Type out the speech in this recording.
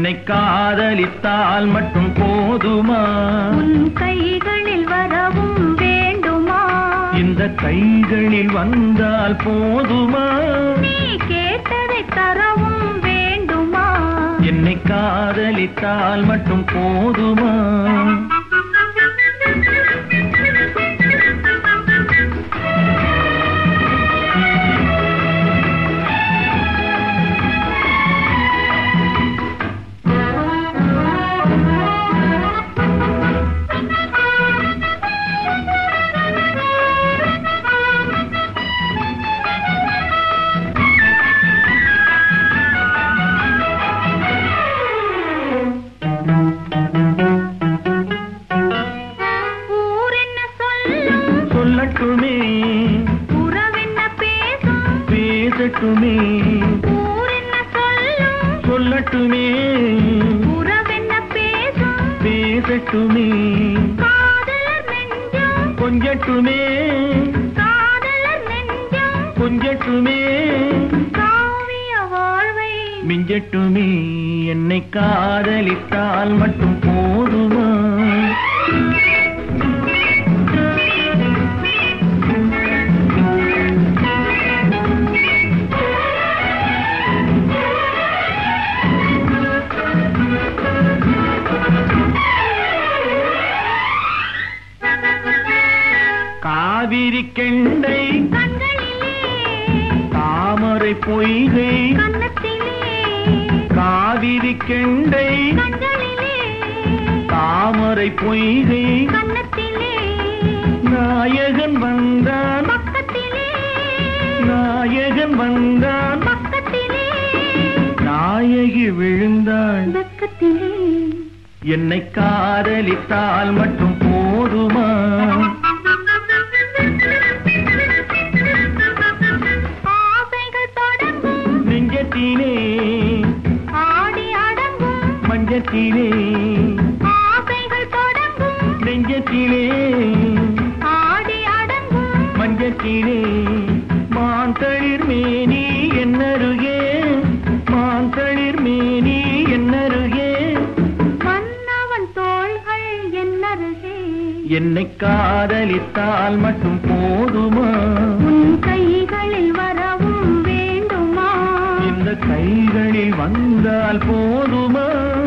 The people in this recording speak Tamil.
என்னை காதலித்தால் மட்டும் போதுமா? உன் கைகளில் வரவும் வேண்டுமா? இந்த கைகளில் வந்தால் போதுமா? நீ கேட்டதை தரவும் வேண்டுமா? என்னை காதலித்தால் மட்டும் போதுமா? சொல்லட்டுமே உறவென்ன பேசும் பேசட்டுமே ஊரென்ன சொல்லும் சொல்லட்டுமே உறவென்ன பேசும் பேசட்டுமே காதலர் நெஞ்சம் கொஞ்சட்டுமே காதலர் நெஞ்சம் கொஞ்சட்டுமே காவிய வாழ்வை மிஞ்சட்டுமே. என்னை காதலித்தால் மட்டும் போதுமா? காவிரி கெண்டை கண்களிலே தாமரை பொய்கை கன்னத்திலே காவிரி கெண்டை கண்களிலே தாமரை பொய்கை கன்னத்திலே நாயகன் வந்தான் பக்கத்திலே நாயகன் வந்தான் பக்கத்திலே நாயகி விழுந்தாள் பக்கத்திலே என்னை காதலித்தால் மட்டும் போதுமா? ஆசைகள் தொடங்கும் நெஞ்சத்திலே ஆடி அடங்கும் மஞ்சத்திலே ஆசைகள் தொடங்கும் நெஞ்சத்திலே ஆடி அடங்கும் மஞ்சத்திலே மாந்தளிர் மேனி என்னருகே மாந்தளிர் மேனி என்னருகே மன்னவன் தோள்கள் என்னருகே என்னை காதலித்தால் மட்டும் போதுமா? உன் கைகளில் வரவும் வேண்டுமா? இந்த கைகளில் வந்தால் போதுமா?